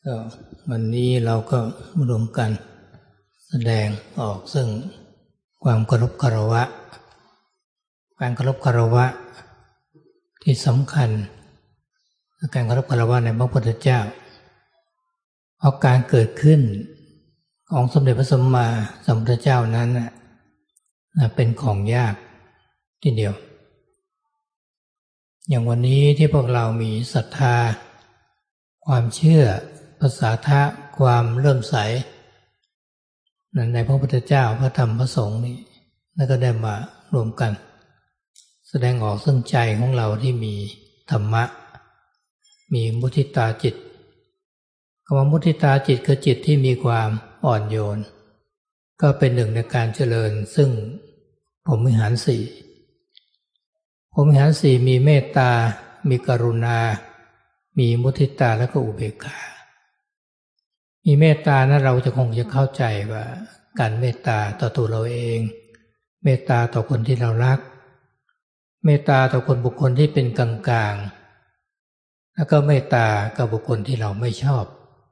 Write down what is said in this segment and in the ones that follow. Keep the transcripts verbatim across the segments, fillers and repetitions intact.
ก็วันนี้เราก็รวมกันแสดงออกซึ่งความเคารพคารวะการเคารพคารวะที่สำคัญการเคารพคารวะในพระพุทธเจ้าเพราะการเกิดขึ้นของสมเด็จพระสัมมาสัมพุทธเจ้านั้นเป็นของยากทีเดียวอย่างวันนี้ที่พวกเรามีศรัทธาความเชื่อภาษาทะความเริ่มใสในพระพุทธเจ้าพระธรรมพระสงฆ์นี่แล้วก็ได้มารวมกันแสดงออกซึ่งใจของเราที่มีธรรมะมีมุทิตาจิตคำว่ามุทิตาจิตคือจิตที่มีความอ่อนโยนก็เป็นหนึ่งในการเจริญซึ่งพรหมวิหารสี่พรหมวิหารสี่มีเมตตามีกรุณามีมุทิตาและก็อุเบกขามีเมตตานะเราจะคงจะเข้าใจว่าการเมตตาต่อตัวเราเองเมตตาต่อคนที่เรารักเมตตาต่อคนบุคคลที่เป็นกลางๆแล้วก็เมตตากับบุคคลที่เราไม่ชอบ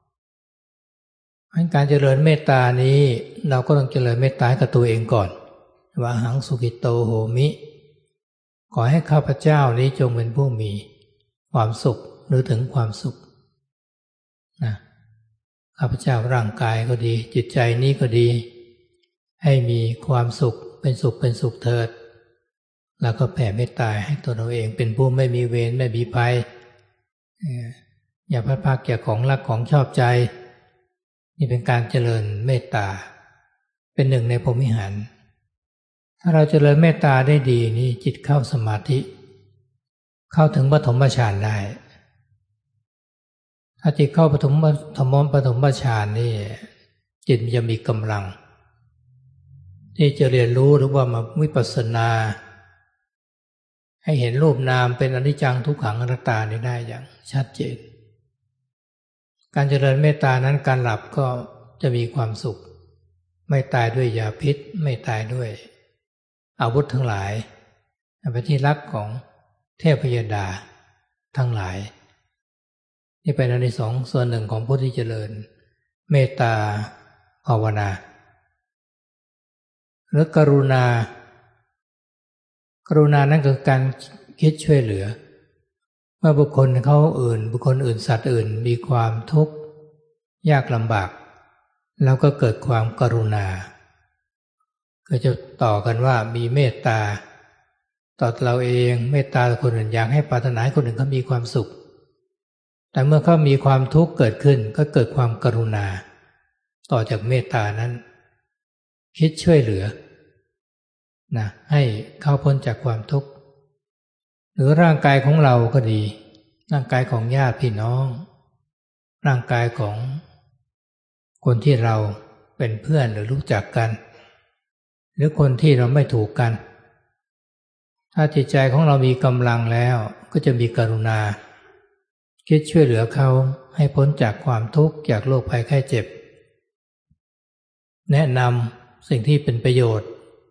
การเจริญเมตตานี้เราก็ต้องเจริญเมตตากับตัวเองก่อนว่าหังสุขิโตโหมิขอให้ข้าพเจ้านี้จงเป็นผู้มีความสุขหรือถึงความสุขนะข้าพเจ้าร่างกายก็ดีจิตใจนี้ก็ดีให้มีความสุขเป็นสุขเป็นสุขเถิดแล้วก็แผ่เมตตาให้ตัวเราเองเป็นผู้ไม่มีเวรไม่มีภัยอย่าพลาดพลาดแก่ของรักของชอบใจนี่เป็นการเจริญเมตตาเป็นหนึ่งในพรหมวิหารถ้าเราเจริญเมตตาได้ดีนี่จิตเข้าสมาธิเข้าถึงปฐมฌานได้ถ้าจิตเข้าปฐมธรรมปฐมฌานนี่จิตจะมีกำลังที่จะเรียนรู้หรือว่ามาวิปัสสนาให้เห็นรูปนามเป็นอนิจจังทุกขังอนัตตานี่ได้อย่างชัดเจนการเจริญเมตตานั้นการหลับก็จะมีความสุขไม่ตายด้วยยาพิษไม่ตายด้วยอาวุธทั้งหลายเป็นที่รักของเทพยดาทั้งหลายนี่เป็นอานิสงส์ส่วนหนึ่งของผู้ที่เจริญเมตตาภาวนาหรือกรุณากรุณานั้นคือการคิดช่วยเหลือเมื่อบุคคลเขาอื่นบุคคลอื่นสัตว์อื่นมีความทุกข์ยากลำบากแล้วก็เกิดความกรุณาก็จะต่อกันว่ามีเมตตาต่อเราเองเมตตาต่อคนอื่นอยากให้ปรารถนาให้คนอื่นเขามีความสุขแต่เมื่อเขามีความทุกข์เกิดขึ้นก็เกิดความกรุณาต่อจากเมตตานั้นคิดช่วยเหลือนะให้เขาพ้นจากความทุกข์หรือร่างกายของเราก็ดีร่างกายของญาติพี่น้องร่างกายของคนที่เราเป็นเพื่อนหรือรู้จักกันหรือคนที่เราไม่ถูกกันถ้าจิตใจของเรามีกำลังแล้วก็จะมีกรุณาคิดช่วยเหลือเขาให้พ้นจากความทุกข์จากโรคภัยไข้เจ็บแนะนำสิ่งที่เป็นประโยชน์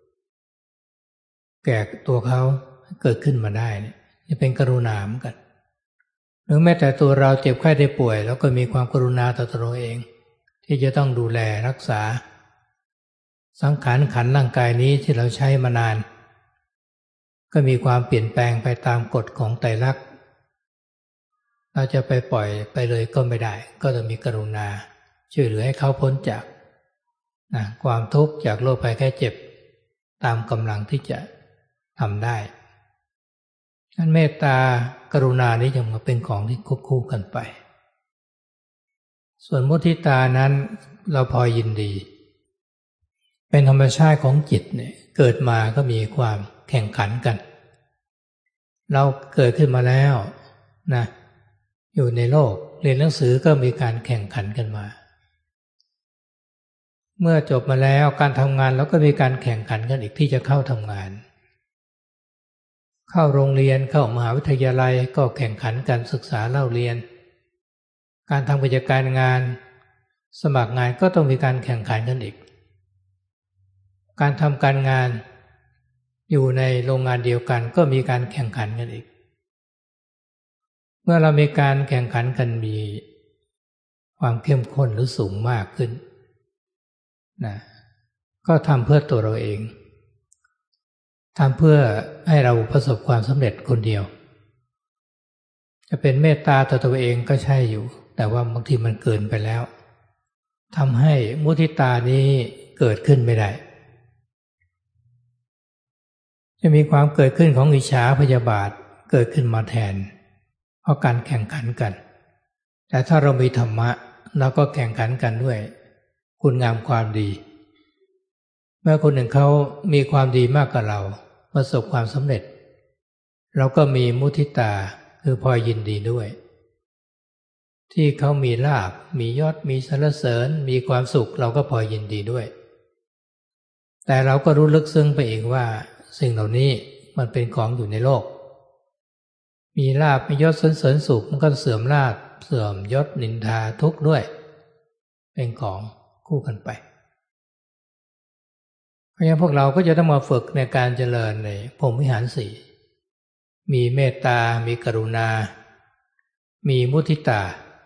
แก่ตัวเขาเกิดขึ้นมาได้นี่เป็นกรุณาเหมือนกันหรือแม้แต่ตัวเราเจ็บไข้ได้ป่วยแล้วก็มีความกรุณาต่อตัวเองที่จะต้องดูแลรักษาสังขารขันธ์ร่างกายนี้ที่เราใช้มานานก็มีความเปลี่ยนแปลงไปตามกฎของไตรลักษณ์เราจะไปปล่อยไปเลยก็ไม่ได้ก็ต้องมีกรุณาช่วยเหลือให้เขาพ้นจากนะความทุกข์จากโรคภัยไข้เจ็บตามกำลังที่จะทำได้นั้นเมตตากรุณานี้ยังมาเป็นของที่ควบคู่กันไปส่วนมุทิตานั้นเราพอยินดีเป็นธรรมชาติของจิตเนี่ยเกิดมาก็มีความแข่งขันกันเราเกิดขึ้นมาแล้วนะอยู่ในโลกเรียนหนังสือก็มีการแข่งขันกันมาเมื่อจบมาแล้วการทำงานเราก็มีการแข่งขันกันอีกที่จะเข้าทำงานเข้าโรงเรียนเข้ามหาวิทยาลัยก็แข่งขันกันศึกษาเล่าเรียนการทำกิจการงานสมัครงานก็ต้องมีการแข่งขันกันอีกการทำการงานอยู่ในโรงงานเดียวกันก็มีการแข่งขันกันอีกเมื่อเรามีการแข่งขันกันมีคความเข้มข้นหรือสูงมากขึ้นนะก็ทำเพื่อตัวเราเองทำเพื่อให้เราประสบความสำเร็จคนเดียวจะเป็นเมตตาต่อตัวเองก็ใช่อยู่แต่ว่าบางทีมันเกินไปแล้วทำให้มุทิตานี้เกิดขึ้นไม่ได้จะมีความเกิดขึ้นของอิจฉาพยาบาทเกิดขึ้นมาแทนเพราะการแข่งขันกันแต่ถ้าเรามีธรรมะเราก็แข่งขันกันด้วยคุณงามความดีเมื่อคนหนึ่งเขามีความดีมากกว่าเราประสบความสำเร็จเราก็มีมุทิตาคือพลอยยินดีด้วยที่เขามีลาภมียศมีสรรเสริญมีความสุขเราก็พลอยยินดีด้วยแต่เราก็รู้ลึกซึ้งไปเองว่าสิ่งเหล่านี้มันเป็นของอยู่ในโลกมีลาภมียศสรรเสริญสุขมันก็เสื่อมลาภเสื่อมยศนินทาทุกข์ด้วยเป็นของคู่กันไปเพราะฉะนั้นพวกเราก็จะต้องมาฝึกในการเจริญในพรหมวิหารสี่มีเมตตามีกรุณามีมุทิตา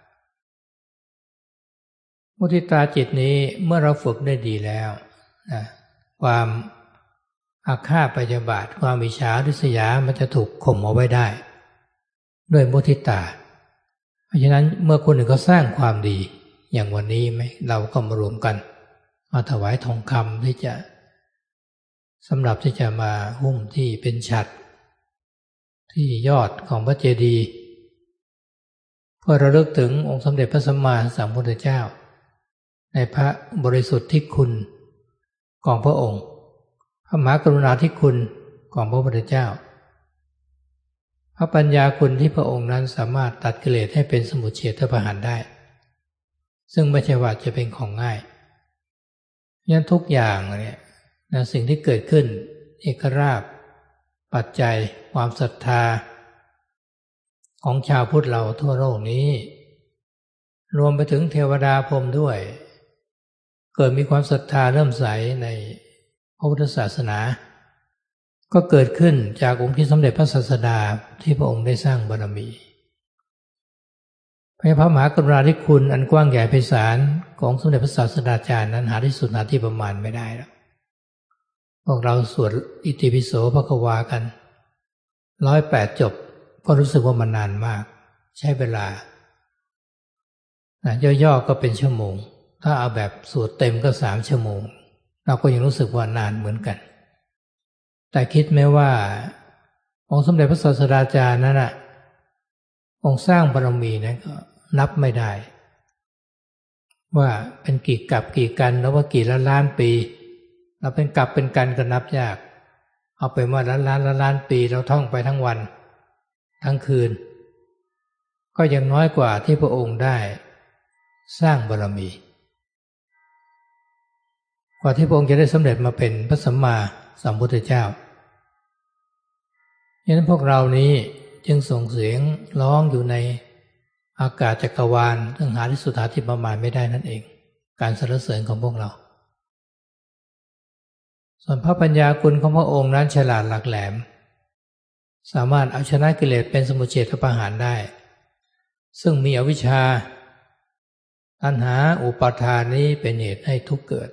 มุทิตาจิตนี้เมื่อเราฝึกได้ดีแล้วนะความอาฆาตพยาบาทความอิจฉาริษยามันจะถูกข่มเอาไว้ได้ด้วยมุทิตาเพราะฉะนั้นเมื่อคนอื่นเขาสร้างความดีอย่างวันนี้ไหมเราก็มารวมกันมาถวายทองคำที่จะสำหรับที่จะมาหุ้มที่เป็นฉัตรที่ยอดของพระเจดีย์เพื่อระลึกถึงองค์สมเด็จพระสัมมาสัมพุทธเจ้าในพระบริสุทธิคุณของพระองค์พระมหากรุณาธิคุณของพระพุทธเจ้าพระปัญญาคุณที่พระองค์นั้นสามารถตัดกิเลสให้เป็นสมุจเฉทประหารได้ซึ่งไม่ใช่ว่าจะเป็นของง่ายยันทุกอย่างเนี่ยนะสิ่งที่เกิดขึ้นเอกราชปัจจัยความศรัทธาของชาวพุทธเราทั่วโลกนี้รวมไปถึงเทวดาพรหมด้วยเกิดมีความศรัทธาเริ่มใสในพระพุทธศาสนาก็เกิดขึ้นจากองค์ที่สมเด็จพระศาสดาที่พระองค์ได้สร้างบารมีพระมหากรุณาธิคุณอันกว้างใหญ่ไพศาลของสมเด็จพระศาสดาจารย์นั้นหาที่สุดหาที่ประมาณไม่ได้แล้วพวกเราสวดอิติปิโสภควากันร้อยแปดจบก็รู้สึกว่ามันนานมากใช้เวลาย่อๆก็เป็นชั่วโมงถ้าเอาแบบสวดเต็มก็สามชั่วโมงเราก็ยังรู้สึกว่านานเหมือนกันแต่คิดไหมว่าองค์สมเด็จพระศาสดาจารย์นั้นน่ะองค์สร้างบารมีนั้นก็นับไม่ได้ว่าเป็นกี่กับกี่กันแล้วว่ากี่ล้านล้านปีเราเป็นกับเป็นกันก็นับยากเอาไปว่าล้านล้านล้านล้านปีเราท่องไปทั้งวันทั้งคืนก็ยังน้อยกว่าที่พระองค์ได้สร้างบารมีกว่าที่พระองค์จะได้สำเร็จมาเป็นพระสัมมาสัมพุทธเจ้าฉะนั้นพวกเรานี้จึงส่งเสียงร้องอยู่ในอากาศจักรวาลซึ่งหาที่สุดหาที่ประมาณไม่ได้นั่นเองการสรรเสริญของพวกเราส่วนพระปัญญาคุณของพระองค์นั้นฉลาดหลักแหลมสามารถเอาชนะกิเลสเป็นสมุจเฉทประหารได้ซึ่งมีอวิชชาตัณหาอุปาทานนี้เป็นเหตุให้ทุกข์เกิด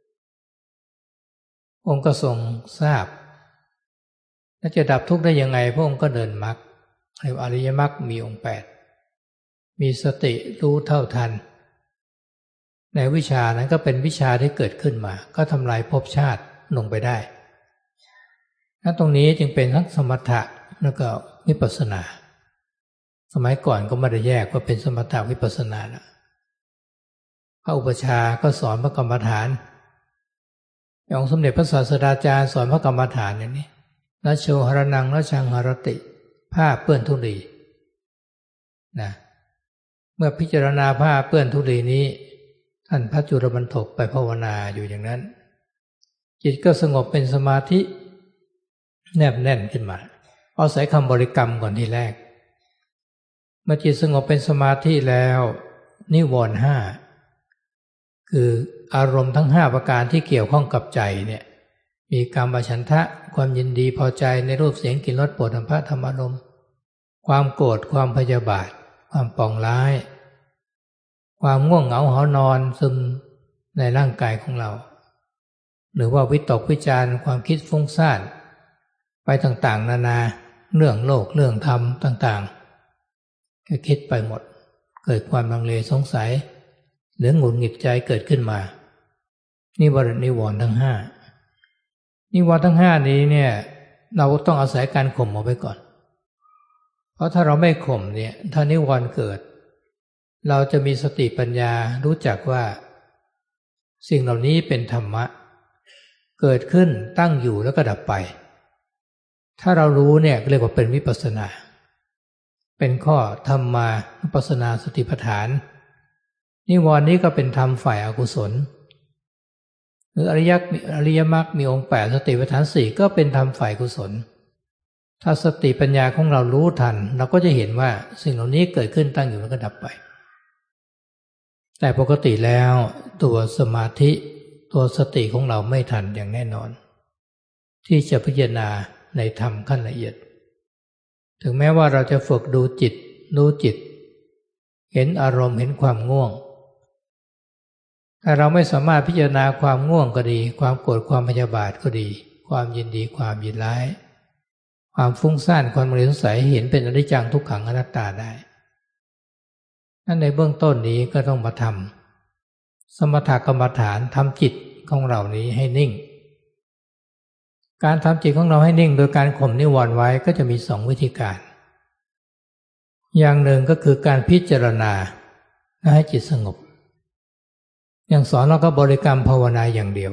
องค์ก็ทรงทราบและจะดับทุกข์ได้ยังไงพระองค์ก็เดินมรรคเรียกว่าอริยมรรคมีองค์แปดมีสติรู้เท่าทันในวิชานั้นก็เป็นวิชาที่เกิดขึ้นมาก็ทำลายภพชาติลงไปได้และตรงนี้จึงเป็นทั้งสมถะแล้วก็วิปัสสนาสมัยก่อนก็ไม่ได้แยกว่าเป็นสมถะวิปัสสนานะพระอุปชาก็สอนพระกรรมฐานอย่างสมเด็จพระศาสดาจารย์สอนพระกรรมฐานอย่างนี้นัชโชหรนังนัชชังหรติผ้าเปื้อนธุลีนะเมื่อพิจารณาผ้าเปื้อนธุลีนี้ท่านพระจุลบรรทกไปภาวนาอยู่อย่างนั้นจิตก็สงบเป็นสมาธิแนบแน่นขึ้นมาเอาศัยคำบริกรรมก่อนทีแรกเมื่อจิตสงบเป็นสมาธิแล้วนิวรณ์ห้าคืออารมณ์ทั้งห้าประการที่เกี่ยวข้องกับใจเนี่ยมีกามฉันทะความยินดีพอใจในรูปเสียงกลิ่นรสโผฏฐัพพะธรรมารมณ์ความโกรธความพยาบาทความปองร้ายความง่วงเหงาหานอนซึมในร่างกายของเราหรือว่าวิตกวิจารณ์ความคิดฟุ้งซ่านไปต่างๆนานาเรื่องโลกเรื่องธรรมต่างๆก็คิดไปหมดเกิดความลังเลสงสัยหรือหงุดหงิดใจเกิดขึ้นมานี่วรนิวรณ์ทั้งห้านิวรณ์ทั้งห้านี้เนี่ยเราต้องอาศัยการข่มเอาไว้ก่อนเพราะถ้าเราไม่ข่มเนี่ยถ้านิวรณ์เกิดเราจะมีสติปัญญารู้จักว่าสิ่งเหล่านี้เป็นธรรมะเกิดขึ้นตั้งอยู่แล้วก็ดับไปถ้าเรารู้เนี่ยเรียกว่าเป็นวิปัสสนาเป็นข้อธรรมานุปัสสนาสติปัฏฐานนิวรณ์นี้ก็เป็นธรรมฝ่ายอกุศลหรืออริยมรรคอริยมรรคมีองค์แปดสติปัฏฐานสี่ก็เป็นธรรมฝ่ายกุศลถ้าสติปัญญาของเรารู้ทันเราก็จะเห็นว่าสิ่งเหล่านี้เกิดขึ้นตั้งอยู่แล้วก็ดับไปแต่ปกติแล้วตัวสมาธิตัวสติของเราไม่ทันอย่างแน่นอนที่จะพิจารณาในธรรมขั้นละเอียดถึงแม้ว่าเราจะฝึกดูจิตรู้จิตเห็นอารมณ์เห็นความง่วงแต่เราไม่สามารถพิจารณาความง่วงก็ดีความโกรธความพยาบาทก็ดีความยินดีความยินร้ายความฟุ้งซ่านความสงสัยเห็นเป็นอนิจจังทุกขังอนัตตาได้นั่นในเบื้องต้นนี้ก็ต้องมาทำสมถกรรมฐานทำจิตของเรานี้ให้นิ่งการทำจิตของเราให้นิ่งโดยการข่มนิวรณ์ไว้ก็จะมีสองวิธีการอย่างหนึ่งก็คือการพิจารณาให้จิตสงบอย่างสอนเราก็บริกรรมภาวนาอย่างเดียว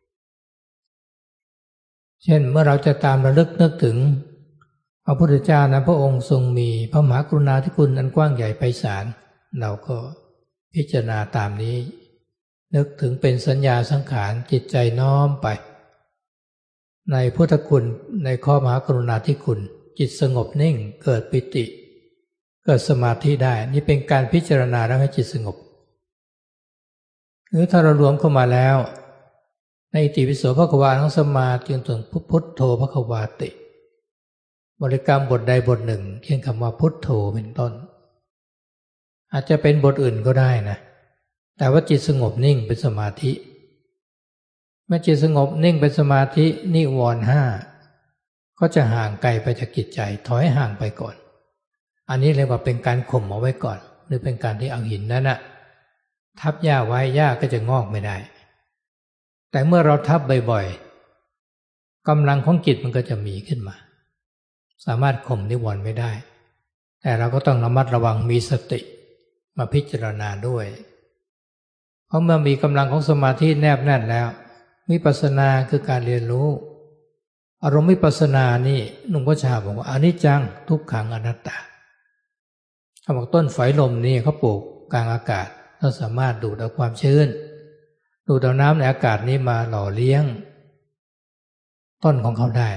เช่นเมื่อเราจะตามระลึกนึกถึงพระพุทธเจ้านั้นพระองค์ทรงมีพระมหากรุณาธิคุณอันกว้างใหญ่ไพศาลเราก็พิจารณาตามนี้นึกถึงเป็นสัญญาสังขารจิตใจน้อมไปในพุทธคุณในข้อมหากรุณาธิคุณจิตสงบนิ่งเกิดปิติเกิดสมาธิได้นี่เป็นการพิจารณาแล้วให้จิตสงบหรือถ้าเรารวมเข้ามาแล้วในอิติปิโสภควาทั้งสมาจนถึงพุทโธภควาติบริกรรมบทใดบทหนึ่งเช่นคำว่าพุทโธเป็นต้นอาจจะเป็นบทอื่นก็ได้นะแต่ว่าจิตสงบนิ่งเป็นสมาธิเมื่อจิตสงบนิ่งเป็นสมาธินิวรณ์ห้าก็จะห่างไกลไปจากจิตใจถอยห่างไปก่อนอันนี้เรียกว่าเป็นการข่มเอาไว้ก่อนหรือเป็นการที่เอาหินนั้นนะทับหญ้าไว้หญ้าก็จะงอกไม่ได้แต่เมื่อเราทับบ่อยๆกำลังของจิตมันก็จะมีขึ้นมาสามารถข่มนิวรณ์ไม่ได้แต่เราก็ต้องระมัดระวังมีสติมาพิจารณาด้วยเพราะเมื่อมีกำลังของสมาธิแนบแน่นแล้ววิปัสสนาคือการเรียนรู้อารมณ์วิปัสสนานี่หลวงพ่อชาบอกว่าอนิจจังทุกขังอนัตตาเขาบอกต้นฝอยลมนี่เขาปลูกกลางอากาศเราสามารถดูดเอาความชื้นดูดเอาน้ำในอากาศนี้มาหล่อเลี้ยงต้นของเขาได้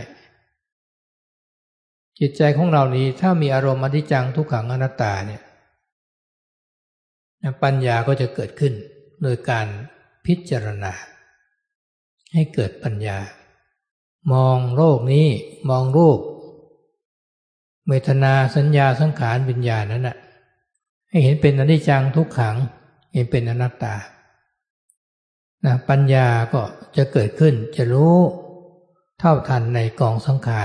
จิตใจของเรานี้ถ้ามีอารมณ์อนิจจังทุกขังอนัตตาเนี่ยปัญญาก็จะเกิดขึ้นโดยการพิจารณาให้เกิดปัญญามองโลกนี้มองรูปเวทนาสัญญาสังขารวิญญาณนั้นน่ะให้เห็นเป็นอนิจจังทุกขังเห็นเป็นอนัตตานะปัญญาก็จะเกิดขึ้นจะรู้เท่าทันในกองสังขาร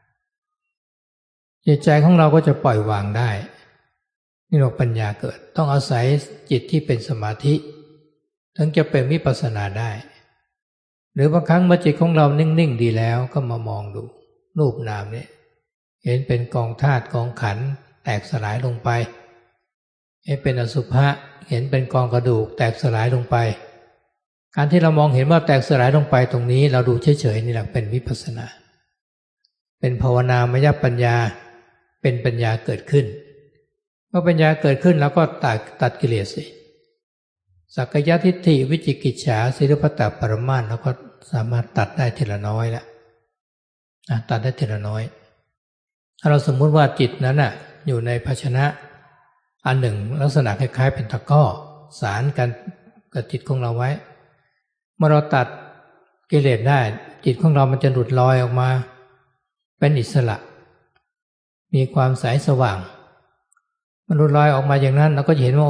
จิตใจของเราก็จะปล่อยวางได้นี่เรียกปัญญาเกิดต้องอาศัยจิตที่เป็นสมาธิถึงจะเป็นวิปัสสนาได้หรือบางครั้งเมื่อจิตของเรานิ่งๆดีแล้วก็มามองดูรูปนามเนี่ยเห็นเป็นกองธาตุกองขันธ์แตกสลายลงไปเห็นเป็นอสุภะเห็นเป็นกองกระดูกแตกสลายลงไปการที่เรามองเห็นว่าแตกสลายลงไปตรงนี้เราดูเฉยๆนี่แหละเป็นวิปัสสนาเป็นภาวนามยปัญญาเป็นปัญญาเกิดขึ้นเมื่อปัญญาเกิดขึ้นแล้วก็ตัดตัดกิเลสสิสักกายทิฏฐิวิจิกิจฉาสิริพัตตปรมาสแล้วก็สามารถตัดได้ทีละน้อยแล้วตัดได้ทีละน้อยถ้าเราสมมุติว่าจิตนั้นน่ะอยู่ในภาชนะอันหนึ่งลักษณะคล้ายๆเป็นตะกร้อสารกันกับจิตของเราไว้เมื่อเราตัดกิเลสได้จิตของเรามันจะหลุดลอยออกมาเป็นอิสระมีความใสสว่างมันหลุดลอยออกมาอย่างนั้นเราก็เห็นว่าโอ้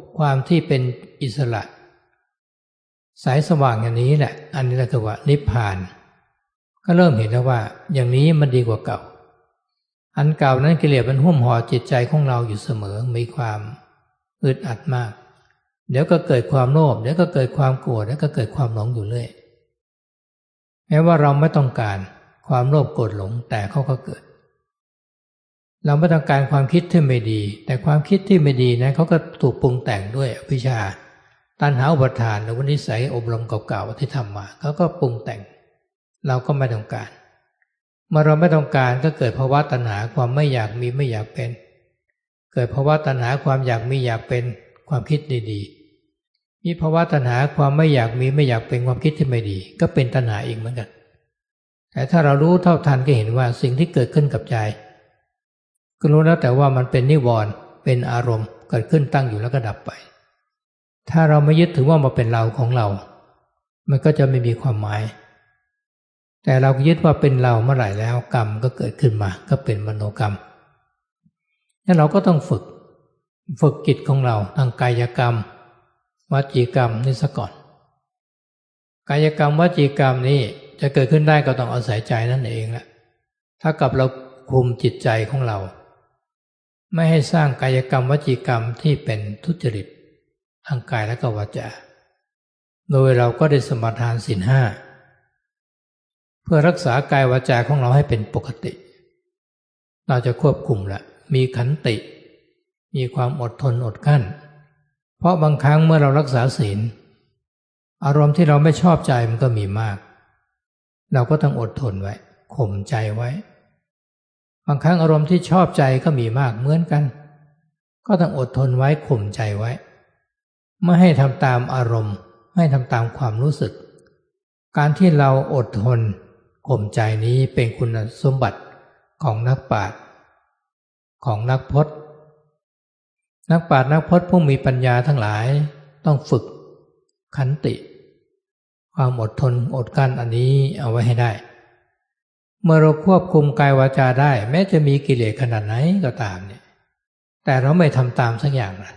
ความที่เป็นอิสระสายสว่างอย่างนี้แหละอันนี้แหละคือว่านิพพานก็เริ่มเห็นแล้วว่าอย่างนี้มันดีกว่าเก่าอันเก่านั้นกิเลสมันหุ้มห่อจิตใจของเราอยู่เสมอมีความอึดอัดมากเดี๋ยวก็เกิดความโลภเดี๋ยวก็เกิดความโกรธเดี๋ยวก็เกิดความหลงอยู่เรื่อยแม้ว่าเราไม่ต้องการความโลภโกรธหลงแต่เขาก็เกิดเราไม่ต้องการความคิดที่ไม่ดีแต่ความคิดที่ไม่ดีนั้นเขาก็ถูกปรุงแต่งด้วยอวิชชาตัณหาอุปาทานหรือว่านิสัยอบรมเก่าๆที่ทำมาเขาก็ปรุงแต่งเราก็ไม่ต้องการเมื่อเราไม่ต้องการก็เกิดภาวะตัณหาความไม่อยากมีไม่อยากเป็นเกิดภาวะตัณหาความอยากมีอยากเป็นความคิดดีๆมีภาวะตัณหาความไม่อยากมีไม่อยากเป็นความคิดที่ไม่ดีก็เป็นตัณหาอีกเหมือนกันแต่ถ้าเรารู้เท่าทันก็เห็นว่าสิ่งที่เกิดขึ้นกับใจก็รู้แล้วแต่ว่ามันเป็นนิวรณ์เป็นอารมณ์เกิดขึ้นตั้งอยู่แล้วก็ดับไปถ้าเราไม่ยึดถือว่ามันเป็นเราของเรามันก็จะไม่มีความหมายแต่เรายึดว่าเป็นเราเมื่อไหร่แล้วกรรมก็เกิดขึ้นมาก็เป็นมโนกรรมงั้นเราก็ต้องฝึกฝึกจิตของเราทางกายกรรมวจีกรรมนี่ซะก่อนกายกรรมวจีกรรมนี้จะเกิดขึ้นได้ก็ต้องอาศัยใจนั่นเองแหละถ้ากับเราคุมจิตใจของเราไม่ให้สร้างกายกรรมวจีกรรมที่เป็นทุจริตทางกายและก็วาจาโดยเราก็ได้สมาทานศีลห้าเพื่อรักษากายวาจาของเราให้เป็นปกติเราจะควบคุมละมีขันติมีความอดทนอดกลั้นเพราะบางครั้งเมื่อเรารักษาศีลอารมณ์ที่เราไม่ชอบใจมันก็มีมากเราก็ต้องอดทนไว้ข่มใจไว้บางครั้งอารมณ์ที่ชอบใจก็มีมากเหมือนกันก็ต้องอดทนไว้ข่มใจไว้ไม่ให้ทำตามอารมณ์ไม่ทำตามความรู้สึกการที่เราอดทนข่มใจนี้เป็นคุณสมบัติของนักปราชญ์ของนักพจน์นักปราชญ์นักพจน์ผู้มีปัญญาทั้งหลายต้องฝึกขันติความอดทนอดกลั้นอันนี้เอาไว้ให้ได้เมื่อเราควบคุมกายวาจาได้แม้จะมีกิเลสขนาดไหนก็ตามเนี่ยแต่เราไม่ทำตามสักอย่างนะ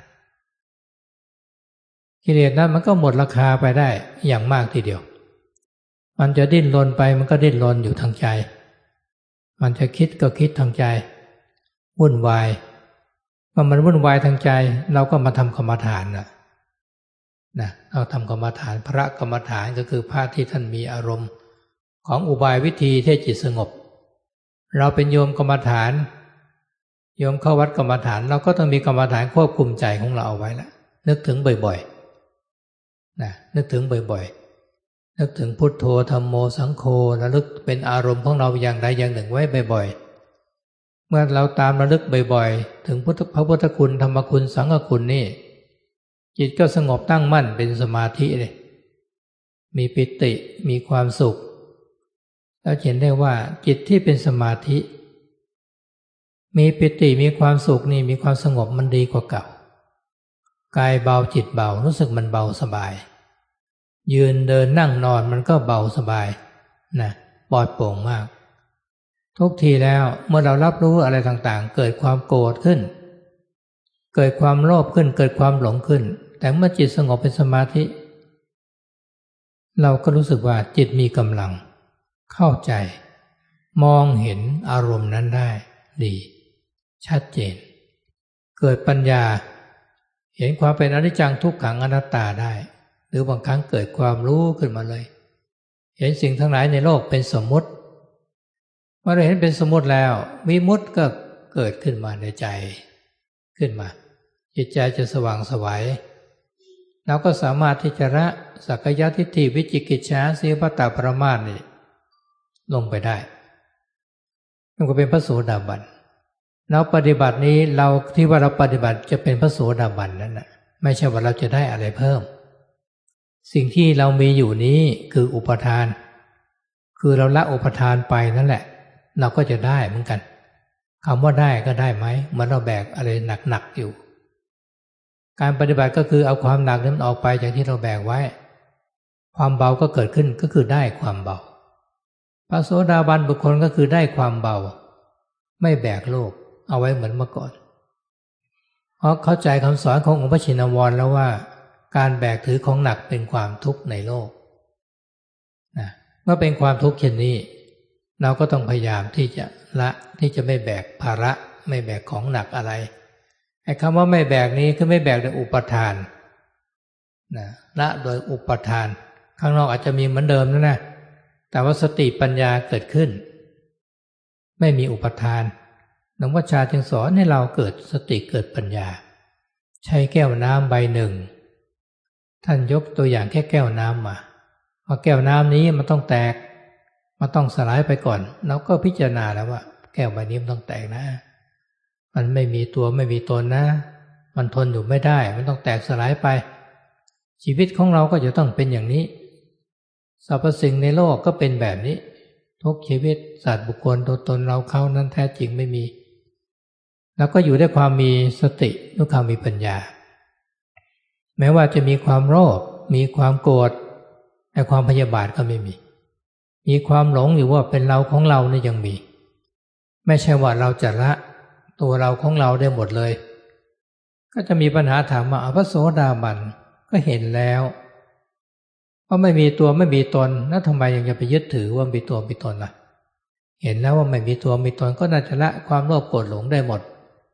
กิเลสนั้นมันก็หมดราคาไปได้อย่างมากทีเดียวมันจะดิ้นรนไปมันก็ดิ้นรนอยู่ทางใจมันจะคิดก็คิดทางใจวุ่นวายเมื่อมันวุ่นวายทางใจเราก็มาทำกรรมฐานนะนะเราทำกรรมฐานพระกรรมฐานก็คือพระที่ท่านมีอารมณ์ของอุบายวิธีที่จิตสงบเราเป็นโยมกรรมฐานโยมเข้าวัดกรรมฐานเราก็ต้องมีกรรมฐานควบคุมใจของเราเอาไว้ละนึกถึงบ่อยๆนะนึกถึงบ่อยๆนึกถึงพุทโธธัมโมสังโฆระลึกเป็นอารมณ์ของเราอย่างใดอย่างหนึ่งไว้บ่อยๆเมื่อเราตามระลึกบ่อยๆถึงพุทธพระพุทธคุณธรรมคุณสังฆคุณนี่จิตก็สงบตั้งมั่นเป็นสมาธิเลยมีปิติมีความสุขแล้วเห็นได้ว่าจิตที่เป็นสมาธิมีปิติมีความสุขนี่มีความสงบมันดีกว่าเก่ากายเบาจิตเบารู้สึกมันเบาสบายยืนเดินนั่งนอนมันก็เบาสบายนะปลอดโปร่งมากทุกทีแล้วเมื่อเรารับรู้อะไรต่างๆเกิดความโกรธขึ้นเกิดความโลภขึ้นเกิดความหลงขึ้นแต่เมื่อจิตสงบเป็นสมาธิเราก็รู้สึกว่าจิตมีกำลังเข้าใจมองเห็นอารมณ์นั้นได้ดีชัดเจนเกิดปัญญาเห็นความเป็นอนิจจังทุกขังอนัตตาได้หรือบางครั้งเกิดความรู้ขึ้นมาเลยเห็นสิ่งทั้งหลายในโลกเป็นสมมุติเมื่อเราเห็นเป็นสมมุติแล้ววิมุตติก็เกิดขึ้นมาในใจขึ้นมาจิตใจจะสว่างไสวเราก็สามารถที่จะละสักกายทิฏฐิวิจิกิจฉาสีลปตปรามาสนี่ลงไปได้มันก็เป็นพระโสดาบันเราปฏิบัตินี้เราที่ว่าเราปฏิบัติจะเป็นพระโสดาบันนั่นน่ะไม่ใช่ว่าเราจะได้อะไรเพิ่มสิ่งที่เรามีอยู่นี้คืออุปทานคือเราละอุปทานไปนั่นแหละเราก็จะได้เหมือนกันคำว่าได้ก็ได้ไหมเหมือนเราแบกอะไรหนักๆอยู่การปฏิบัติก็คือเอาความหนักนั้นออกไปจากที่เราแบกไว้ความเบาก็เกิดขึ้นก็คือได้ความเบาพระโสดาบันบุคคลก็คือได้ความเบาไม่แบกโลกเอาไว้เหมือนเมื่อก่อนพเพราะเข้าใจคำสอนขององค์พระชินวรแล้วว่าการแบกถือของหนักเป็นความทุกข์ในโลกนะเมื่อเป็นความทุกข์เช่นนี้เราก็ต้องพยายามที่จะละที่จะไม่แบกภาระไม่แบกของหนักอะไรไอ้คำว่าไม่แบกนี้คือไม่แบกโดยอุปทานนะละโดยอุปทานข้างนอกอาจจะมีเหมือนเดิมนะนะแต่ว่าสติปัญญาเกิดขึ้นไม่มีอุปทานหลวงพ่อชาจึงสอนให้เราเกิดสติเกิดปัญญาใช้แก้วน้ำใบหนึ่งท่านยกตัวอย่างแค่แก้วน้ำมาพอแก้วน้ำนี้มันต้องแตกมันต้องสลายไปก่อนเราก็พิจารณาแล้วว่าแก้วใบนี้มันต้องแตกนะมันไม่มีตัวไม่มีตนนะมันทนอยู่ไม่ได้มันต้องแตกสลายไปชีวิตของเราก็จะต้องเป็นอย่างนี้สรรพสิ่งในโลกก็เป็นแบบนี้ทุกชีวิตสัตว์บุคคลตัวตนเราเขานั้นแท้จริงไม่มีแล้วก็อยู่ด้วยความมีสติด้วยความมีปัญญาแม้ว่าจะมีความโลภมีความโกรธแต่ความพยาบาทก็ไม่มีมีความหลงอยู่ว่าเป็นเราของเรานี่ยังมีไม่ใช่ว่าเราจะละตัวเราของเราได้หมดเลยก็จะมีปัญหาถามว่าพระโสดาบันก็เห็นแล้วว่าไม่มีตัวไม่มีตนแล้วทำไมยังจะไปยึดถือว่ามีตัวมีตนล่ะเห็นแล้วว่าไม่มีตัวมีตนก็น่าจะละความโลภโกรธหลงได้หมด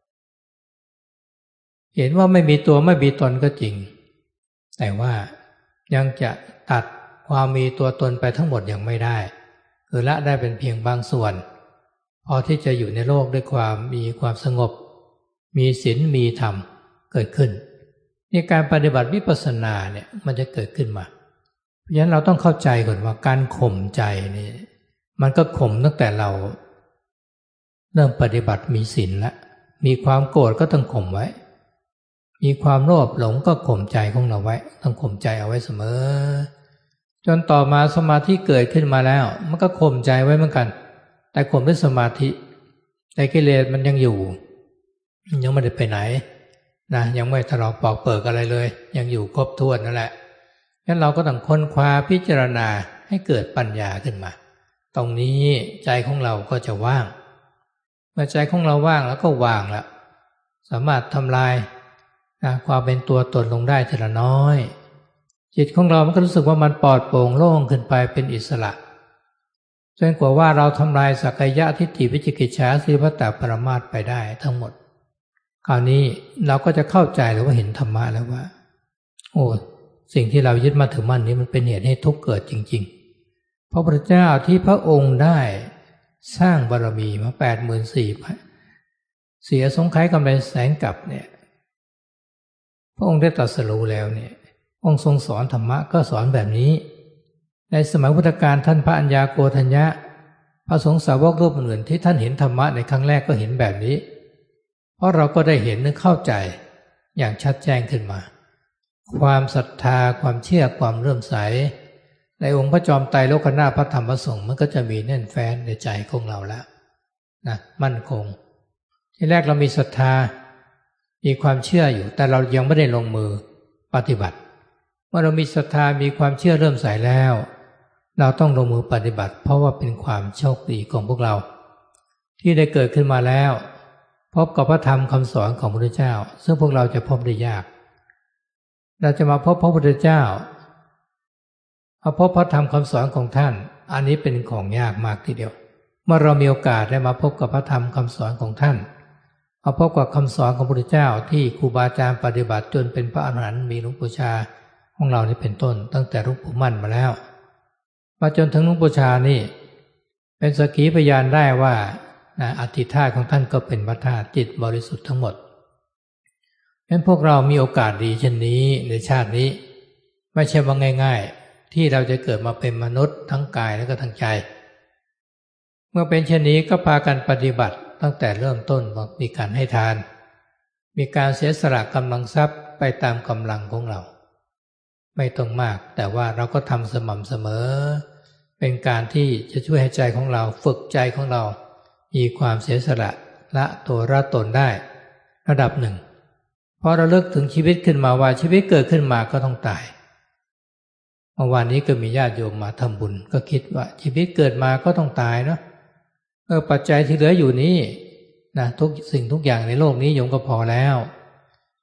เห็นว่าไม่มีตัวไม่มีตนก็จริงแต่ว่ายังจะตัดความมีตัวตนไปทั้งหมดยังไม่ได้คือละได้เป็นเพียงบางส่วนพอที่จะอยู่ในโลกด้วยความมีความสงบมีศีลมีธรรมเกิดขึ้นในการปฏิบัติวิปัสสนาเนี่ยมันจะเกิดขึ้นมาเพราะฉะนั้นเราต้องเข้าใจก่อนว่าการข่มใจนี่มันก็ข่มตั้งแต่เราเริ่มปฏิบัติมีศีลแล้วมีความโกรธก็ต้องข่มไว้มีความโลภหลงก็ข่มใจของเราไว้ต้องข่มใจเอาไว้เสมอจนต่อมาสมาธิเกิดขึ้นมาแล้วมันก็ข่มใจไว้เหมือนกันแต่ข่มด้วยสมาธิแต่กิเลสมันยังอยู่ยังไม่ได้ไปไหนนะยังไม่ถลอกปอกเปิกอะไรเลยยังอยู่ครบถ้วนนั่นแหละงั้นเราก็ต้องค้นคว้าพิจารณาให้เกิดปัญญาขึ้นมาตรงนี้ใจของเราก็จะว่างเมื่อใจของเราว่างแล้วก็วางแล้วสามารถทำลายนะความเป็นตัวตนลงได้ทีละน้อยจิตของเรามันก็รู้สึกว่ามันปลอดโปร่งโล่งขึ้นไปเป็นอิสระจนกว่าว่าเราทำลายสักกายทิฏฐิวิจิกิจฉาสีลพัตตปรมาสไปได้ทั้งหมดคราวนี้เราก็จะเข้าใจหรือว่าเห็นธรรมะแล้วว่าโอ้สิ่งที่เรายึดมาถือมั่นนี้มันเป็นเหตุให้ทุกข์เกิดจริงๆพระพุทธเจ้าที่พระองค์ได้สร้างบารมีมาแปดหมื่นสี่พันเสียสงไขยกำไรแสนกับเนี่ยพระองค์ได้ตรัสรู้แล้วเนี่ยองค์ทรงสอนธรรมะก็สอนแบบนี้ในสมัยพุทธกาลท่านพระอัญญาโกณฑัญญะพระสงฆ์สาวกรูปอื่นที่ท่านเห็นธรรมะในครั้งแรกก็เห็นแบบนี้เพราะเราก็ได้เห็นและเข้าใจอย่างชัดแจ้งขึ้นมาความศรัทธาความเชื่อความเลื่อมใสในองค์พระจอมไตรโลกนาถพระธรรมพระสงฆ์มันก็จะมีแน่นแฟ้นในใจของเราแล้วนะมั่นคงที่แรกเรามีศรัทธามีความเชื่ออยู่แต่เรายังไม่ได้ลงมือปฏิบัติเมื่อเรามีศรัทธามีความเชื่อเริ่มใสแล้วเราต้องลงมือปฏิบัติเพราะว่าเป็นความโชคดีของพวกเราที่ได้เกิดขึ้นมาแล้วพบกับพระธรรมคำสอนของพระพุทธเจ้าซึ่งพวกเราจะพบได้ยากเราจะมาพบพระพุทธเจ้าเอาพบพระธรรมคำสอนของท่านอันนี้เป็นของยากมากทีเดียวเมื่อเรามีโอกาสได้มาพบกับพระธรรมคำสอนของท่านเอาพบกับคำสอนของพระพุทธเจ้าที่ครูบาอาจารย์ปฏิบัติจนเป็นพระอรหันต์มีหลวงปู่ชาของเรานี่เป็นต้นตั้งแต่หลวงปู่มั่นมาแล้วมาจนถึงหลวงปู่ชานี่เป็นสักขีพยานได้ว่าอธิธาตุของท่านก็เป็นพระธาตุจิตบริสุทธิ์ทั้งหมดเพราะฉะนั้นพวกเรามีโอกาสดีเช่นนี้ในชาตินี้ไม่ใช่ว่าง่ายๆที่เราจะเกิดมาเป็นมนุษย์ทั้งกายและก็ทั้งใจเมื่อเป็นเช่นนี้ก็พากันปฏิบัติตั้งแต่เริ่มต้นมีการให้ทานมีการเสียสละกำลังทรัพย์ไปตามกำลังของเราไม่ต้องมากแต่ว่าเราก็ทำสม่ำเสมอเป็นการที่จะช่วยให้ใจของเราฝึกใจของเรามีความเสียสละละตัวละตนได้ระดับหนึ่งพอเราเลิกถึงชีวิตขึ้นมาว่าชีวิตเกิดขึ้นมาก็ต้องตายเมื่อวานนี้ก็มีญาติโยมมาทำบุญก็คิดว่าชีวิตเกิดมาก็ต้องตายเนาะเออปัจจัยที่เหลืออยู่นี้นะทุกสิ่งทุกอย่างในโลกนี้โยมก็พอแล้ว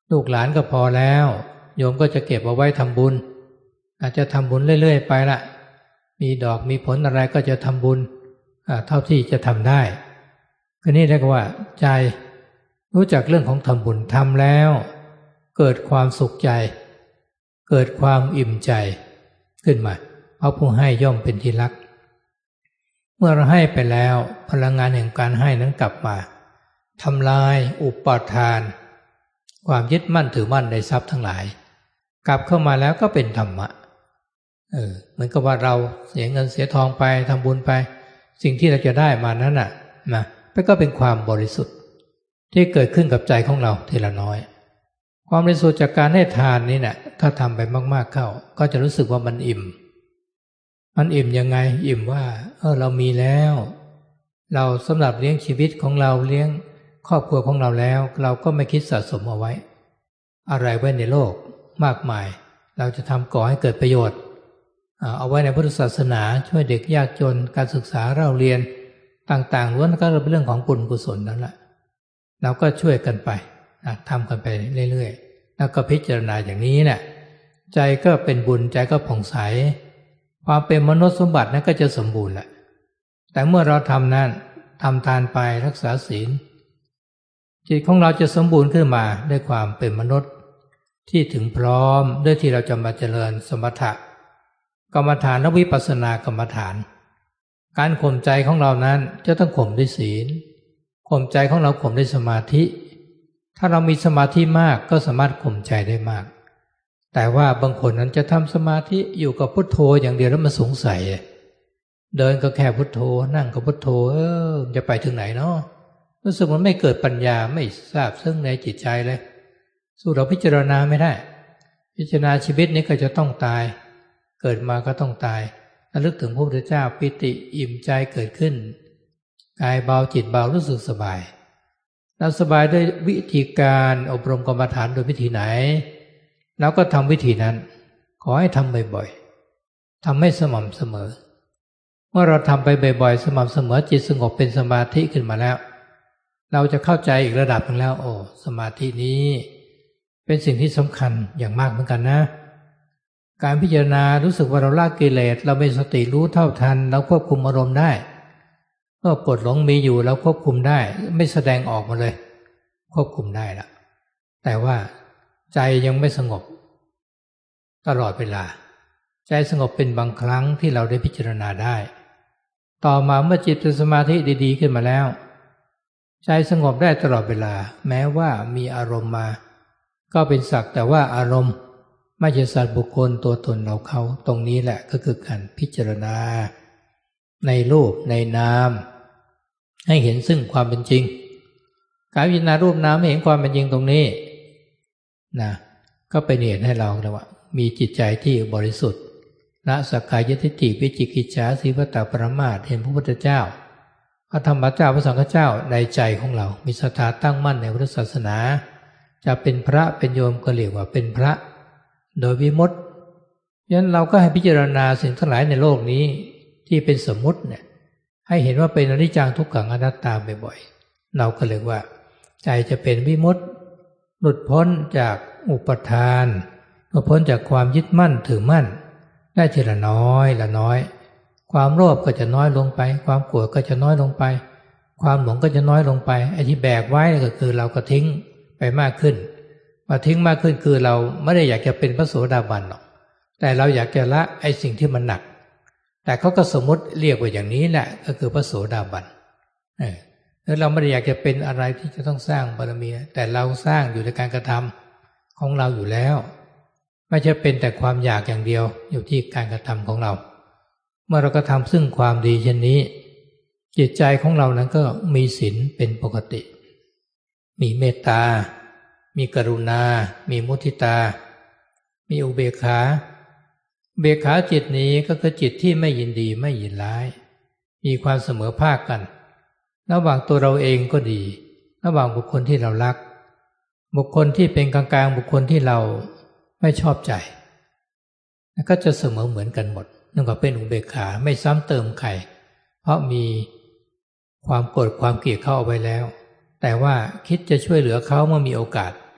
ลูกหลานก็พอแล้วโยมก็จะเก็บเอาไว้ทำบุญอาจจะทำบุญเรื่อยๆไปละมีดอกมีผลอะไรก็จะทำบุญเท่าที่จะทำได้ก็นี่เรียกว่าใจรู้จักเรื่องของทำบุญทำแล้วเกิดความสุขใจเกิดความอิ่มใจขึ้นมาเพราะผู้ให้ย่อมเป็นที่รักเมื่อเราให้ไปแล้วพลังงานแห่งการให้นั้นกลับมาทำลายอุปาทานความยึดมั่นถือมั่นในทรัพย์ทั้งหลายกลับเข้ามาแล้วก็เป็นธรรมะเออเหมือนกับว่าเราเสียเงินเสียทองไปทำบุญไปสิ่งที่เราจะได้มานั้นน่ะนะมันก็เป็นความบริสุทธิ์ที่เกิดขึ้นกับใจของเราทีละน้อยความบริสุทธิ์จากการให้ทานนี่เนี่ยถ้าทำไปมากๆเข้าก็จะรู้สึกว่ามันอิ่มมันอิ่มยังไงอิ่มว่าเออเรามีแล้วเราสำหรับเลี้ยงชีวิตของเราเลี้ยงครอบครัวของเราแล้วเราก็ไม่คิดสะสมเอาไว้อะไรไว้ในโลกมากมายเราจะทำก่อให้เกิดประโยชน์เอาไว้ในพุทธศาสนาช่วยเด็กยากจนการศึกษาเราเรียนต่างๆล้วนก็เป็นเรื่องของบุญกุศลนั่นแหละเราก็ช่วยกันไปทำกันไปเรื่อยๆแล้วก็พิจารณาอย่างนี้แหละใจก็เป็นบุญใจก็ผ่องใสความเป็นมนุษย์สมบัตินั้นก็จะสมบูรณ์แหละแต่เมื่อเราทำนั้นทำทานไปรักษาศีลจิตของเราจะสมบูรณ์ขึ้นมาด้วยความเป็นมนุษย์ที่ถึงพร้อมด้วยที่เราจะมาเจริญสมถะกรรมฐานและวิปัสสนากรรมฐานการข่มใจของเรานั้นจะต้องข่มด้วยศีลข่มใจของเราข่มด้วยสมาธิถ้าเรามีสมาธิมากก็สามารถข่มใจได้มากแต่ว่าบางคนนั้นจะทำสมาธิอยู่กับพุทโธอย่างเดียวแล้วมันสงสัยเดินก็แค่พุทโธนั่งก็พุทโธเออจะไปถึงไหนเนาะรู้สึกมันไม่เกิดปัญญาไม่ทราบซึ่งในจิตใจเลยสู้เราพิจารณาไม่ได้พิจารณาชีวิตนี้ก็จะต้องตายเกิดมาก็ต้องตายระลึกถึงพระพุทธเจ้าปิติอิ่มใจเกิดขึ้นกายเบาจิตเบารู้สึกสบายเราสบายด้วยวิธีการอบรมกรรมฐานโดยวิธีไหนเราก็ทำวิธีนั้นขอให้ทำบ่อยๆทำให้สม่ำเสมอเมื่อเราทำไปบ่อยๆสม่ำเสมอจิตสงบเป็นสมาธิขึ้นมาแล้วเราจะเข้าใจอีกระดับหนึ่งแล้วโอ้สมาธินี้เป็นสิ่งที่สำคัญอย่างมากเหมือนกันนะการพิจารณารู้สึกว่าเราละกิเลสเรามีสติรู้เท่าทันเราควบคุมอารมณ์ได้เมื่อกดหลงมีอยู่เราควบคุมได้ไม่แสดงออกมาเลยควบคุมได้ละแต่ว่าใจยังไม่สงบตลอดเวลาใจสงบเป็นบางครั้งที่เราได้พิจารณาได้ต่อมาเมื่อจิตเป็นสมาธิดีๆขึ้นมาแล้วใจสงบได้ตลอดเวลาแม้ว่ามีอารมณ์มาก็เป็นสักแต่ว่าอารมณ์ไม่ใช่สัตว์บุคคลตัวตนเราเขาตรงนี้แหละก็คือการพิจารณาในรูปในนามให้เห็นซึ่งความเป็นจริงการพิจารณารูปนามให้เห็นความเป็นจริงตรงนี้นะก็เป็นเหตุให้เราเลยว่ามีจิตใจที่บริสุทธิ์ละสักกายทิฏฐิวิจิกิจฉาสีลปปรามาสเห็นพระพุทธเจ้าพระธรรมเจ้าพระสังฆเจ้าในใจของเรามีศรัทธาตั้งมั่นในพุทธศาสนาจะเป็นพระเป็นโยมก็เรียกว่าเป็นพระโดยวิมุตติฉะนั้นเราก็ให้พิจารณาสิ่งทั้งหลายในโลกนี้ที่เป็นสมมุติเนี่ยให้เห็นว่าเป็นอนิจจังทุกขังอนัตตาบ่อยๆเราก็เรียกว่าใจจะเป็นวิมุตติหลุดพ้นจากอุปทานหลุดพ้นจากความยึดมั่นถือมั่นได้ทีละน้อยละน้อยความโลภก็จะน้อยลงไปความโกรธก็จะน้อยลงไปความหลงก็จะน้อยลงไปไอ้ที่แบกไว้ก็คือเราก็ทิ้งไปมากขึ้นมาทิ้งมากขึ้นคือเราไม่ได้อยากจะเป็นพระโสดาบันหรอกแต่เราอยากจะละไอ้สิ่งที่มันหนักแต่เขาก็สมมติเรียกว่าอย่างนี้แหละก็คือพระโสดาบันเออแล้วเราไม่ได้อยากจะเป็นอะไรที่จะต้องสร้างบารมีแต่เราสร้างอยู่ในการกระทำของเราอยู่แล้วไม่ใช่เป็นแต่ความอยากอย่างเดียวอยู่ที่การกระทำของเราเมื่อเราก็ทำซึ่งความดีเช่นนี้จิตใจของเรานั้นก็มีศีลเป็นปกติมีเมตตามีกรุณามีมุทิตามีอุเบกขาเบกขาจิตนี้ก็คือจิตที่ไม่ยินดีไม่ยินร้ายมีความเสมอภาคกันระหว่างตัวเราเองก็ดีระหว่างบุคคลที่เรารักบุคคลที่เป็นกลางๆบุคคลที่เราไม่ชอบใจก็จะเสมอเหมือนกันหมดนั่นก็เป็นอุเบกขาไม่ซ้ำเติมใครเพราะมีความโกรธความเกลียดเข้าเอาไว้แล้วแต่ว่าคิดจะช่วยเหลือเขาเมื่อมีโอกาส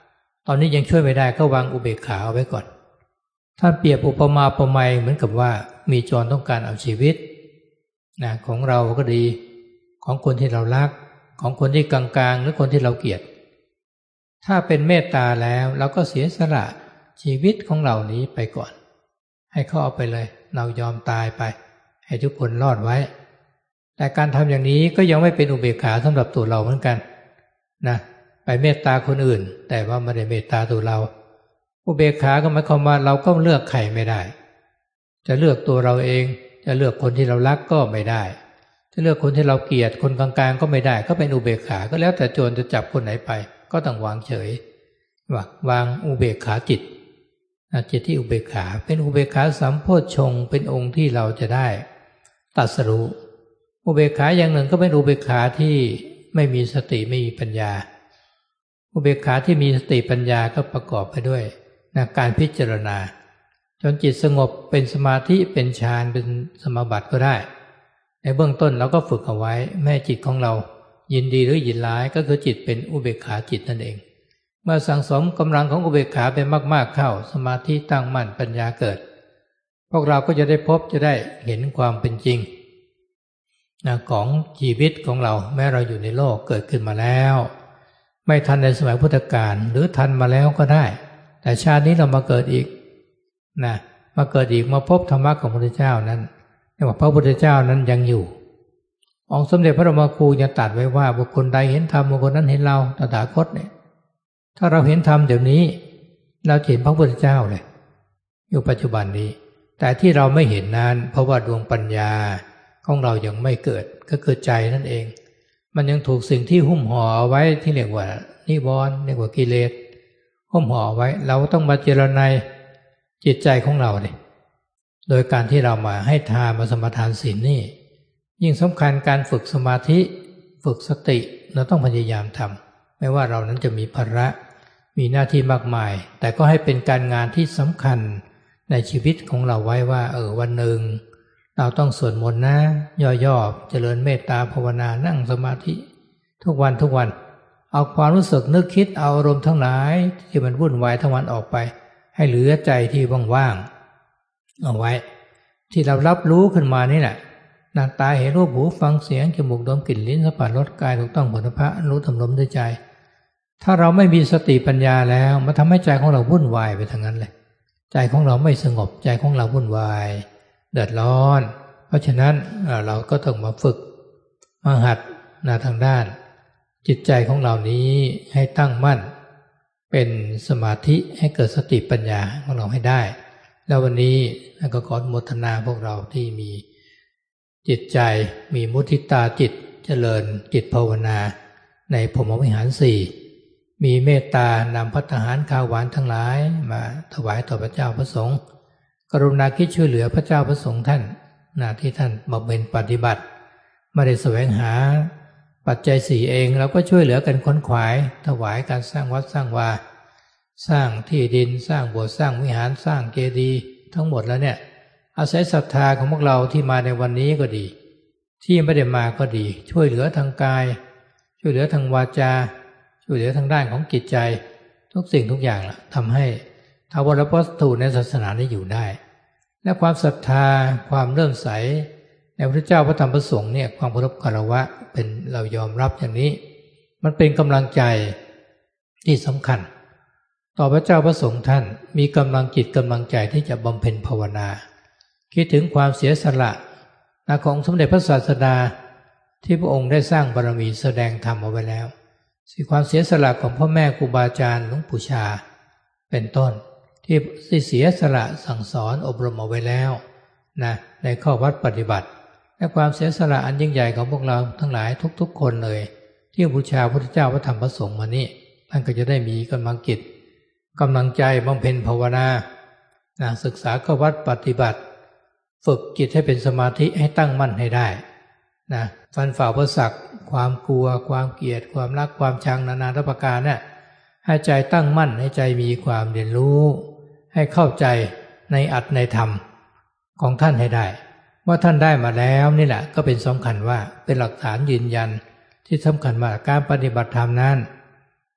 ตอนนี้ยังช่วยไม่ได้ก็วางอุเบกขาเอาไว้ก่อนท่านเปรียบอุปมาอุปไมยเหมือนกับว่ามีโจรต้องการเอาชีวิตนะของเราก็ดีของคนที่เรารักของคนที่กลางๆหรือคนที่เราเกลียดถ้าเป็นเมตตาแล้วเราก็เสียสละชีวิตของเรานี้ไปก่อนให้เขาเอาไปเลยเรายอมตายไปให้ทุกคนรอดไว้แต่การทำอย่างนี้ก็ยังไม่เป็นอุเบกขาสำหรับตัวเราเหมือนกันนะไปเมตตาคนอื่นแต่ว่าไม่ได้เมตตาตัวเราอุเบกขาก็หมายความว่าเราก็เลือกใครไม่ได้จะเลือกตัวเราเองจะเลือกคนที่เรารักก็ไม่ได้จะเลือกคนที่เราเกลียดคนกลางๆก็ไม่ได้ก็เป็นอุเบกขาก็แล้วแต่โจรจะจับคนไหนไปก็ต้องวางเฉยวางวางอุเบกขาจิตจิตที่อุเบกขาเป็นอุเบกขาสัมโพชฌงค์เป็นองค์ที่เราจะได้ตรัสรู้อุเบกขาอย่างหนึ่งก็เป็นอุเบกขาที่ไม่มีสติไม่มีปัญญาอุเบกขาที่มีสติปัญญาก็ประกอบไปด้วยนะการพิจารณาจนจิตสงบเป็นสมาธิเป็นฌานเป็นสมาบัติก็ได้ในเบื้องต้นเราก็ฝึกเอาไว้แม้จิตของเรายินดีหรือยินร้ายก็คือจิตเป็นอุเบกขาจิตนั่นเองเมื่อสั่งสมกำลังของอุเบกขาไปมากๆเข้าสมาธิตั้งมั่นปัญญาเกิดพวกเราก็จะได้พบจะได้เห็นความเป็นจริงนะของชีวิตของเราแม้เราอยู่ในโลกเกิดขึ้นมาแล้วไม่ทันในสมัยพุทธกาลหรือทันมาแล้วก็ได้แต่ชาตินี้เรามาเกิดอีกนะมาเกิดอีกมาพบธรรมะของพระพุทธเจ้านั้นเรียกว่าพระพุทธเจ้านั้นยังอยู่องค์สมเด็จพระบรมครูยังตรัสไว้ว่าบุคคลใดเห็นธรรมบุคคลนั้นเห็นเราตถาคตเนี่ยถ้าเราเห็นธรรมเดี๋ยวนี้เราเห็นพระพุทธเจ้าเลยอยู่ปัจจุบันนี้แต่ที่เราไม่เห็นนั้นเพราะว่าดวงปัญญาของเรายังไม่เกิดก็คือใจนั่นเองมันยังถูกสิ่งที่หุ้มห่อเอาไว้ที่เรียกว่านิวรณ์เรียกว่ากิเลสหุ้มห่อไว้เราต้องมาเจรไนจิตใจของเราเนี่ยโดยการที่เรามาให้ทานมาสมาทานศีลนี่ยิ่งสำคัญการฝึกสมาธิฝึกสติเราต้องพยายามทำไม่ว่าเรานั้นจะมีภาระมีหน้าที่มากมายแต่ก็ให้เป็นการงานที่สำคัญในชีวิตของเราไว้ว่าเออวันหนึ่งเราต้องสวดมนต์นะย่อๆเจริญเมตตาภาวนานั่งสมาธิทุกวันทุกวันเอาความรู้สึกนึกคิดเอาอารมณ์ทั้งหลายที่มันวุ่นวายทั้งวันออกไปให้เหลือใจที่ว่างๆเอาไว้ที่เรารับรู้ขึ้นมานี่แหละหน้าตาเห็นรูปหูฟังเสียงจมูกดมกลิ่นลิ้นสัมผัสรสกายถูกต้องผลพระรู้ทำลมด้วยใจถ้าเราไม่มีสติปัญญาแล้วมันทำให้ใจของเราวุ่นวายไปทั้งนั้นเลยใจของเราไม่สงบใจของเราวุ่นวายเดือดร้อนเพราะฉะนั้นเราก็ต้องมาฝึกมาหัดนาทางด้านจิตใจของเรานี้ให้ตั้งมั่นเป็นสมาธิให้เกิดสติปัญญาของเราให้ได้แล้ววันนี้ก็ขออนุโมทนาพวกเราที่มีจิตใจมีมุทิตาจิตเจริญจิตภาวนาในพรหมวิหารสี่มีเมตตานำภัตตาหารข้าวหวานทั้งหลายมาถวายต่อพระเจ้าพระสงฆ์กรุณาคิดช่วยเหลือพระเจ้าพระสงฆ์ท่านนะที่ท่านบำเพ็ญปฏิบัติไม่ได้แสวงหาปัจจัยสี่เองเราก็ช่วยเหลือกันค้นขวายถวายการสร้างวัดสร้างวาสร้างที่ดินสร้างโบสถ์สร้างวิหารสร้างเจดีย์ทั้งหมดแล้วเนี่ยอาศัยศรัทธาของพวกเราที่มาในวันนี้ก็ดีที่ไม่ได้มาก็ดีช่วยเหลือทางกายช่วยเหลือทางวาจาช่วยเหลือทางด้านของจิตใจทุกสิ่งทุกอย่างล่ะทำให้ทวารวัตถุในศาสนานี้อยู่ได้และความศรัทธาความเริ่มใสในพระเจ้าพระธรรมพระสงฆ์เนี่ยความเคารพคารวะเป็นเรายอมรับอย่างนี้มันเป็นกำลังใจที่สำคัญต่อพระเจ้าพระสงฆ์ท่านมีกำลังจิตกำลังใจที่จะบำเพ็ญภาวนาคิดถึงความเสียสละของสมเด็จพระศาสดาที่พระองค์ได้สร้างบารมีแสดงธรรมเอาไว้แล้วสิ่งความเสียสละของพ่อแม่ครูบาอาจารย์หลวงปู่ชาเป็นต้นที่เสียสละสั่งสอนอบรมเอาไว้แล้วนะในข้อวัดปฏิบัติและความเสียสละอันยิ่งใหญ่ของพวกเราทั้งหลายทุกๆคนเลยที่บูชาพระพุทธเจ้าพระธรรมพระสงฆ์มานี่ท่านก็จะได้มีกำลังจิตกำลังใจบำเพ็ญภาวนานะศึกษาข้อวัดปฏิบัติฝึกจิตให้เป็นสมาธิให้ตั้งมั่นให้ได้นะฟันฝ่าอุปสรรคความกลัวความเกลียดความรักความชังนานาประการเนี่ยให้ใจตั้งมั่นให้ใจมีความเรียนรู้ให้เข้าใจในอัตในธรรมของท่านให้ได้ว่าท่านได้มาแล้วนี่แหละก็เป็นสำคัญว่าเป็นหลักฐานยืนยันที่สำคัญว่าการปฏิบัติธรรมนั้น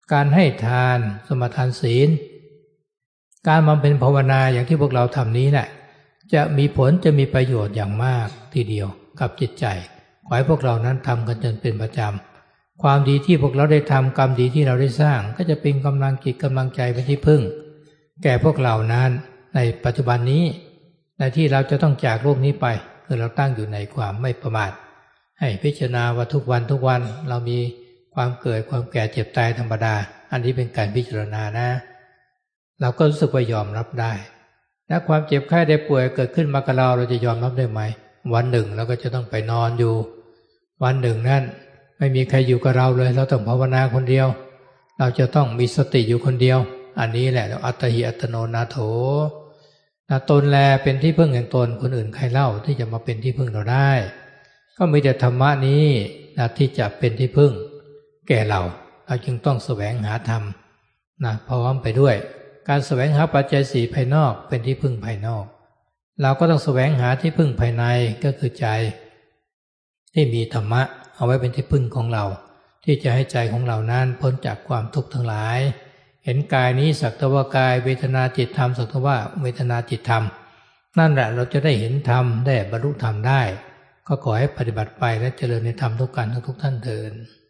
การให้ทานสมทานศีลการบำเพ็ญภาวนาอย่างที่พวกเราทำนี้แหละจะมีผลจะมีประโยชน์อย่างมากทีเดียวกับจิตใจขอให้พวกเรานั้นทำกันจนเป็นประจำความดีที่พวกเราได้ทำกรรมดีที่เราได้สร้างก็จะเป็นกำลังจิตกำลังใจเป็นที่พึ่งแก่พวกเรานั้นในปัจจุบันนี้ในที่เราจะต้องจากโลกนี้ไปคือเราตั้งอยู่ในความไม่ประมาทให้พิจารณาว่าทุกวันทุกวันเรามีความเกิดความแก่เจ็บตายธรรมดาอันนี้เป็นการพิจารณานะเราก็รู้สึกว่ายอมรับได้และความเจ็บไข้ได้ป่วยเกิดขึ้นมากับเราเราจะยอมรับได้ไหมวันหนึ่งเราก็จะต้องไปนอนอยู่วันหนึ่งนั้นไม่มีใครอยู่กับเราเลยเราต้องภาวนาคนเดียวเราจะต้องมีสติอยู่คนเดียวอันนี้แหละอัตถิอัตโนนาโถนะตนแลเป็นที่พึ่งแห่งตนคนอื่นใครเล่าที่จะมาเป็นที่พึ่งเราได้ก็มีแต่ธรรมะนี้นะที่จะเป็นที่พึ่งแก่เราเราจึงต้องแสวงหาธรรมนะพร้อมไปด้วยการแสวงหาปัจจัยสี่ภายนอกเป็นที่พึ่งภายนอกเราก็ต้องแสวงหาที่พึ่งภายในก็คือใจที่มีธรรมะเอาไว้เป็นที่พึ่งของเราที่จะให้ใจของเรานั้นพ้นจากความทุกข์ทั้งหลายเห็นกายนี้สักแต่ว่ากายเวทนาจิตธรรมสักแต่ว่าเวทนาจิตธรรมนั่นแหละเราจะได้เห็นธรรมได้บรรลุธรรมได้ก็ขอให้ปฏิบัติไปและเจริญในธรรมทุกการทุกท่านเถิด